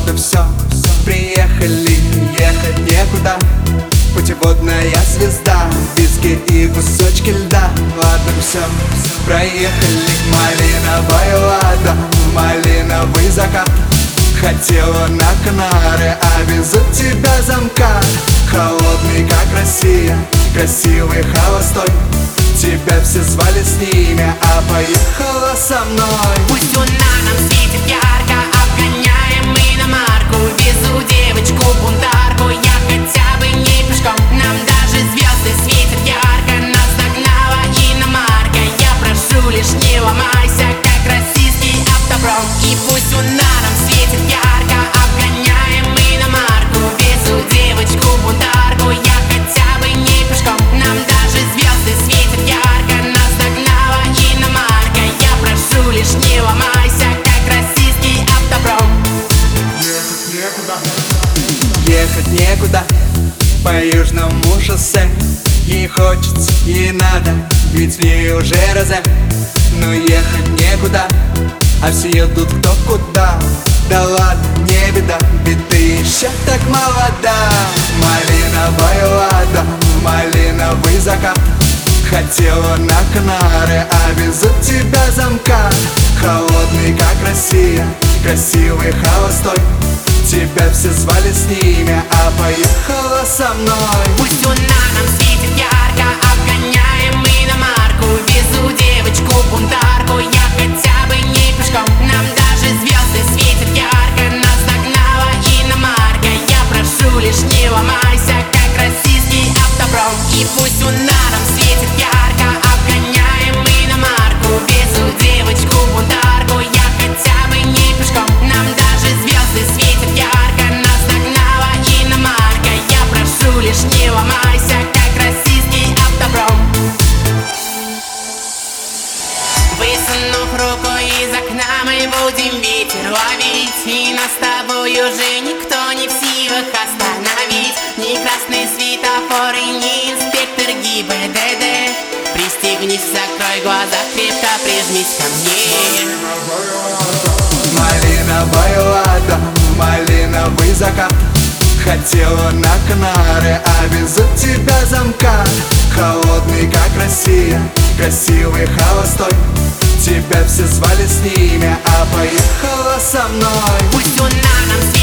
ладно, все, приехали, ехать некуда. Путеводная звезда, виски и кусочки льда. Ладно, все, проехали. Малиновая лада, малиновый закат. Хотела на Канары, а везут тебя замкат. Холодный, как Россия, красивый, холостой. Тебя все звали с ними, а поехала со мной. Пусть луна нам светит ярко, обгоняем мы иномарку. Везу девочку-бунтарку, я хотя бы не пешком. Нам даже звезды светят ярко, нас догнала иномарка. Я прошу, лишь не ломайся, как российский автопром. И пусть луна нам светит ярко, обгоняем мы иномарку. Везу девочку-бунтарку, я хотя бы не пешком. Нам даже звезды светят ярко, нас догнала иномарка. Я прошу, лишь не ломайся, как российский автопром. Ехать некуда по южному шоссе. Ей хочется, ей надо, ведь в ней уже розе. Но ехать некуда, а все едут кто куда. Да ладно, не беда, ведь ты еще так молода. Малиновая лада, малиновый закат. Хотела на Канары, а везут тебя замкат. Холодный, как Россия, красивый, холостой. Тебя все звали с ними, а поехала со мной. Пусть луна нам светит ярко, обгоняем мы иномарку. Везу девочку-бунтарку, я хотя бы не пешком. Нам даже звезды светят ярко, нас догнала иномарка. Я прошу, лишь не ломайся, как российский автопром. И пусть луна нам светит ярко, обгоняем мы иномарку. Везу девочку-бунтарку, я хотя бы не пешком. Нам даже звезды светят ярко, нас догнала иномарка. Я прошу, лишь не ломайся, как российский автопром. Высунув руку из окна, мы будем ветер ловить. И нас с тобой уже никто не в силах остановить. Ни красный светофор и ни инспектор ГИБДД. Пристегнись, закрой глаза, крепко прижмись ко мне. Малиновая лада, малиновый закат. Хотела на Канары, а везут тебя замкат. Холодный, как Россия, красивый, холостой. Тебя все звали с ними, а поехала со мной. Пусть луна нам